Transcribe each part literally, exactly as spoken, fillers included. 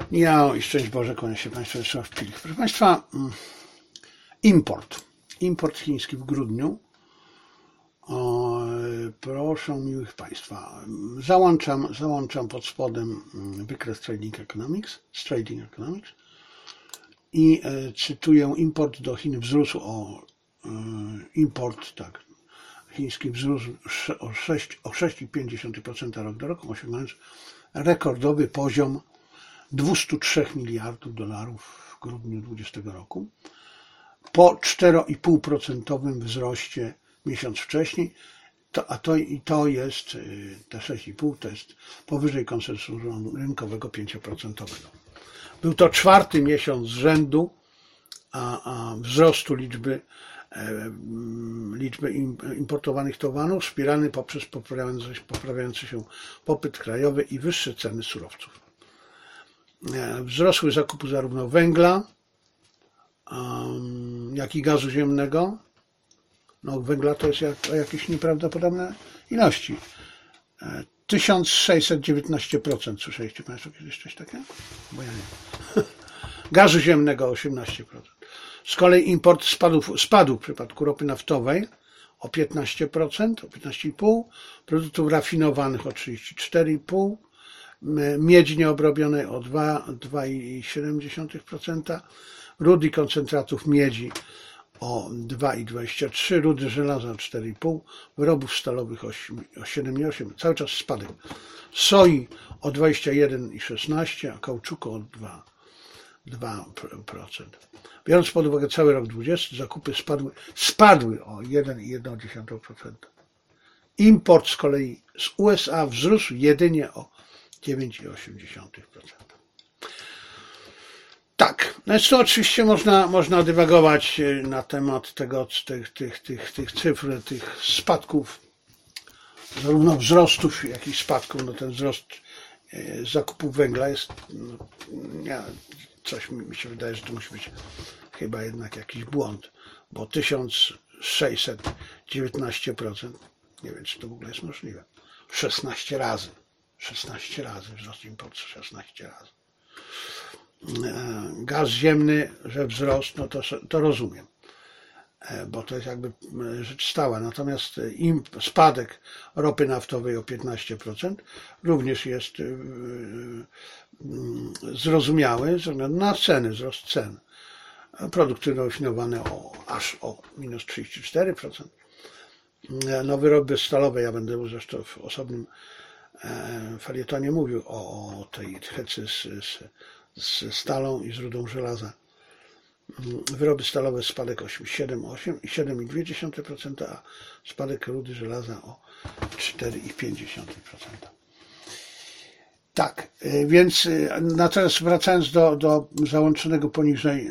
Ja i szczęść Boże, kłania się Państwu, Wiesław Pilich. Proszę Państwa, import. Import chiński w grudniu. O, proszę miłych Państwa, załączam, załączam pod spodem wykres Trading Economics, z Trading Economics i e, cytuję, import do Chin wzrósł o e, import, tak, chiński wzrósł o sześć przecinek pięć procent rok do roku, osiągając rekordowy poziom dwieście trzy miliardów dolarów w grudniu dwudziestego roku, po cztery i pół procent wzroście miesiąc wcześniej, to, a to, i to jest, te sześć i pół to jest powyżej konsensusu rynkowego pięć procent. Był to czwarty miesiąc z rzędu a, a wzrostu liczby, e, liczby importowanych towarów, wspierany poprzez poprawiający, poprawiający się popyt krajowy i wyższe ceny surowców. E, wzrosły zakupy zarówno węgla, um, jak i gazu ziemnego. No, węgla to jest jak, o jakieś nieprawdopodobne ilości. tysiąc sześćset dziewiętnaście procent. Słyszeliście Państwo kiedyś coś takiego? Bo ja nie. Gazu ziemnego osiemnaście procent. Z kolei import spadł, spadł w przypadku ropy naftowej o piętnaście procent, o piętnaście i pół procent, produktów rafinowanych o trzydzieści cztery i pół procent, miedzi nieobrobionej o dwa przecinek siedem procent, rud i koncentratów miedzi o dwa przecinek dwadzieścia trzy procent, rudy żelaza o cztery i pół procent, wyrobów stalowych o siedem przecinek osiem procent, cały czas spadek. Soi o dwadzieścia jeden przecinek szesnaście procent, a kauczuku o dwa przecinek dwa procent. Biorąc pod uwagę cały rok dwudziesty, zakupy spadły, spadły o jeden przecinek jeden procent. Import z kolei z U S A wzrósł jedynie o dziewięć przecinek osiem procent. Tak, no to oczywiście można, można dywagować na temat tego, tych, tych, tych, tych cyfr, tych spadków, zarówno wzrostów, jak i spadków. No ten wzrost zakupów węgla jest, no, ja, coś mi się wydaje, że to musi być chyba jednak jakiś błąd, bo tysiąc sześćset dziewiętnaście procent, nie wiem, czy to w ogóle jest możliwe, szesnaście razy, szesnaście razy wzrost importu, szesnaście razy. Gaz ziemny, że wzrost, no to, to rozumiem, bo to jest jakby rzecz stała. Natomiast spadek ropy naftowej o piętnaście procent również jest zrozumiały ze względu na ceny, wzrost cen. Produkty rafinowane o, aż o minus trzydzieści cztery procent. No, wyroby stalowe, ja będę zresztą w osobnym felietonie mówił o, o tej hecy z, z z stalą i z rudą żelaza. Wyroby stalowe spadek o siedem przecinek osiem procent i siedem przecinek dwa procent, a spadek rudy żelaza o cztery przecinek pięć procent. Tak, więc natomiast wracając do, do załączonego poniżej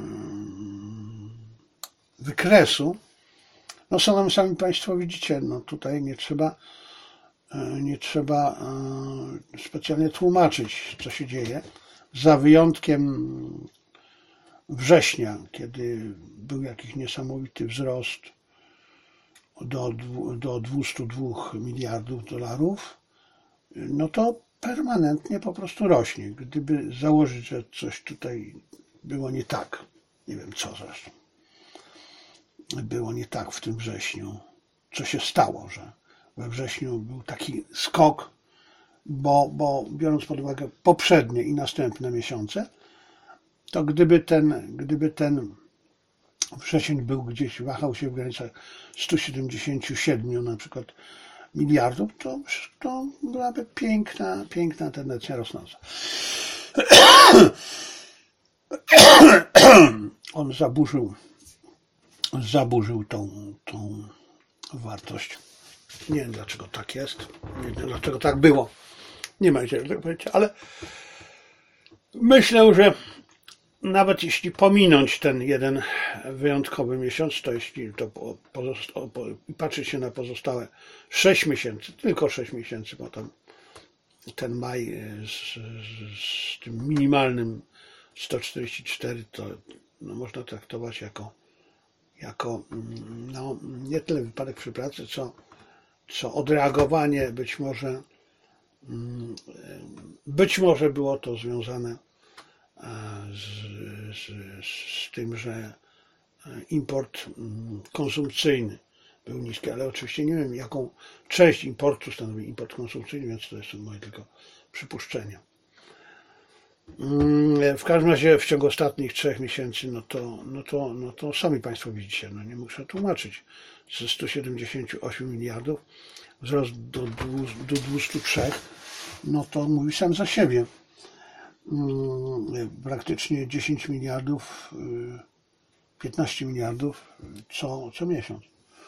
wykresu, no są sami Państwo widzicie, no tutaj nie trzeba nie trzeba specjalnie tłumaczyć, co się dzieje. Za wyjątkiem września, kiedy był jakiś niesamowity wzrost do, do dwieście dwa miliardów dolarów, no to permanentnie po prostu rośnie. Gdyby założyć, że coś tutaj było nie tak, nie wiem co zresztą, było nie tak w tym wrześniu, co się stało, że we wrześniu był taki skok, Bo, bo biorąc pod uwagę poprzednie i następne miesiące, to gdyby ten, gdyby ten wrzesień był gdzieś, wahał się w granicach stu siedemdziesięciu siedmiu na przykład miliardów, to, to byłaby piękna, piękna tendencja rosnąca. On zaburzył, zaburzył tą, tą wartość. Nie wiem, dlaczego tak jest, nie wiem, dlaczego tak było. Nie ma się tego pojęcia, ale myślę, że nawet jeśli pominąć ten jeden wyjątkowy miesiąc, to jeśli to pozosta- patrzeć się na pozostałe sześć miesięcy, tylko sześć miesięcy, bo tam ten maj z, z tym minimalnym sto czterdzieści cztery to no, można traktować jako, jako no, nie tyle wypadek przy pracy, co, co odreagowanie być może Być może było to związane z, z, z tym, że import konsumpcyjny był niski, ale oczywiście nie wiem, jaką część importu stanowi import konsumpcyjny, więc to są moje tylko przypuszczenia. W każdym razie w ciągu ostatnich trzech miesięcy, no to, no to, no to sami Państwo widzicie, no nie muszę tłumaczyć, ze stu siedemdziesięciu ośmiu miliardów wzrost do, do dwustu trzech, no to mówi sam za siebie. Praktycznie dziesięć miliardów, piętnaście miliardów co, co miesiąc.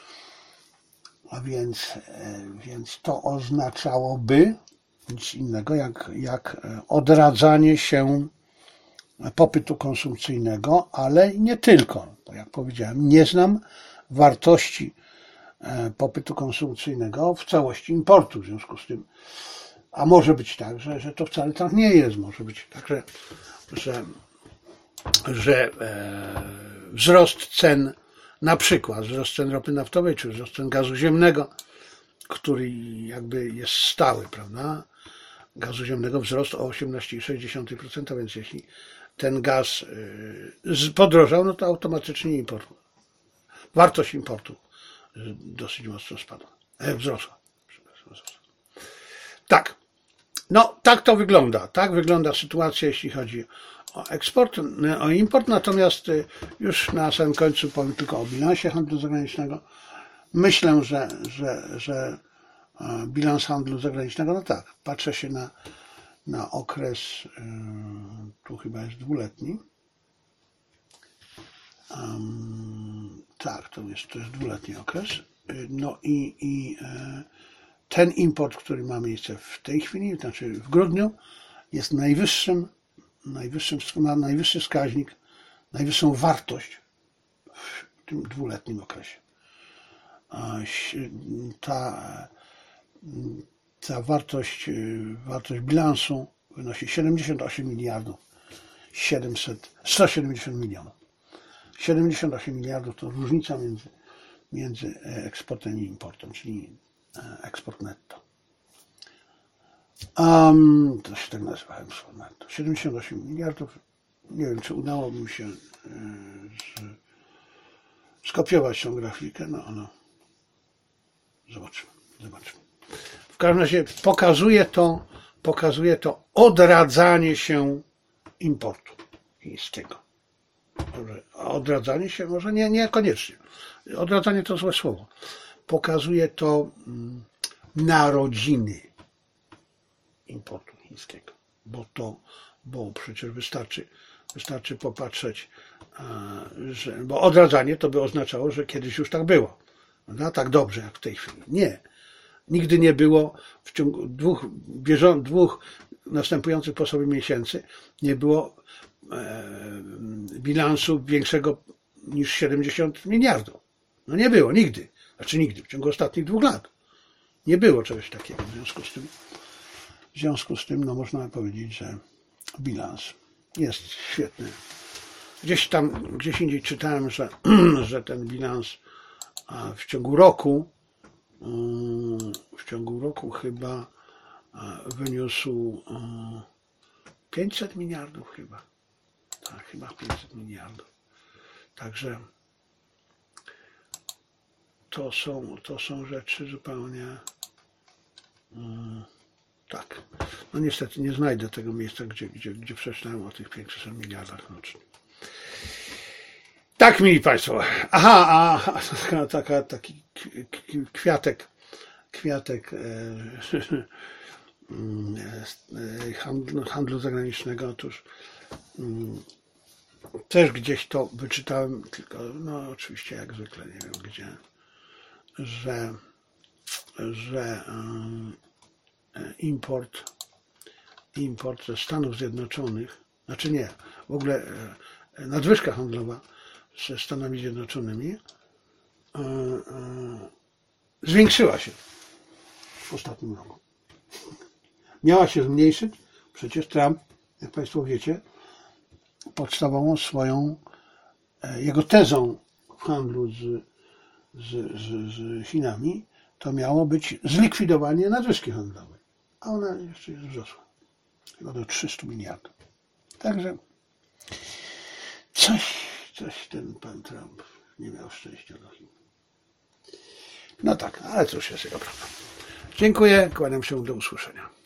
A więc, więc to oznaczałoby nic innego jak, jak odradzanie się popytu konsumpcyjnego, ale nie tylko. Bo jak powiedziałem, nie znam wartości popytu konsumpcyjnego w całości importu. W związku z tym, a może być tak, że, że to wcale tak nie jest. Może być tak, że, że, że e, wzrost cen, na przykład wzrost cen ropy naftowej, czy wzrost cen gazu ziemnego, który jakby jest stały, prawda? Gazu ziemnego wzrost o osiemnaście przecinek sześć procent, więc jeśli ten gaz podrożał, no to automatycznie import, wartość importu dosyć mocno spadła, e, wzrosła. Tak, no tak to wygląda, tak wygląda sytuacja, jeśli chodzi o eksport, o import, natomiast już na samym końcu powiem tylko o bilansie handlu zagranicznego. Myślę, że, że, że bilans handlu zagranicznego, no tak, patrzę się na, na okres, tu chyba jest dwuletni, um, tak, to jest, to jest dwuletni okres, no i, i ten import, który ma miejsce w tej chwili, znaczy w grudniu, jest najwyższym, najwyższym, ma najwyższy wskaźnik, najwyższą wartość w tym dwuletnim okresie. Ta, ta wartość, wartość bilansu wynosi siedemdziesiąt osiem miliardów siedemset, sto siedemdziesiąt milionów. siedemdziesiąt osiem miliardów to różnica między, między eksportem i importem, czyli eksport netto. Um, to się tak nazywa eksport netto. siedemdziesiąt osiem miliardów. Nie wiem, czy udałoby mi się z, skopiować tą grafikę, no ale zobaczmy, zobaczmy. W każdym razie pokazuje to, pokazuje to odradzanie się importu chińskiego. Odradzanie się, może nie, niekoniecznie. Odradzanie to złe słowo. Pokazuje to narodziny importu chińskiego, bo to, bo przecież wystarczy, wystarczy popatrzeć, że, bo odradzanie to by oznaczało, że kiedyś już tak było, prawda? Tak dobrze jak w tej chwili. Nie. Nigdy nie było w ciągu dwóch, bieżą, dwóch następujących po sobie miesięcy nie było e, bilansu większego niż siedemdziesiąt miliardów. No nie było, nigdy. Znaczy nigdy, w ciągu ostatnich dwóch lat. Nie było czegoś takiego. W związku z tym, w związku z tym no można powiedzieć, że bilans jest świetny. Gdzieś tam, gdzieś indziej czytałem, że, że ten bilans w ciągu roku, w ciągu roku chyba wyniósł pięćset miliardów chyba. Tak, chyba pięćset miliardów. Także to są, to są rzeczy zupełnie tak. No niestety nie znajdę tego miejsca, gdzie, gdzie, gdzie przeczytałem o tych pięciuset miliardach rocznie. Tak, mili Państwo. Aha, a, a taka, taka, taki kwiatek, kwiatek e, e, handlu, handlu zagranicznego. Otóż mm, też gdzieś to wyczytałem, tylko no oczywiście jak zwykle nie wiem gdzie, że, że e, import, import ze Stanów Zjednoczonych, znaczy nie, w ogóle e, nadwyżka handlowa ze Stanami Zjednoczonymi e, e, zwiększyła się w ostatnim roku. Miała się zmniejszyć, przecież Trump, jak Państwo wiecie, podstawową swoją, e, jego tezą w handlu z, z, z, z Chinami to miało być zlikwidowanie nadwyżki handlowej, a ona jeszcze jest wzrosła, chyba do trzystu miliardów. Także Coś, coś ten pan Trump nie miał szczęścia do Chin. No tak, ale cóż jest jego prawda. Dziękuję, kłaniam się, do usłyszenia.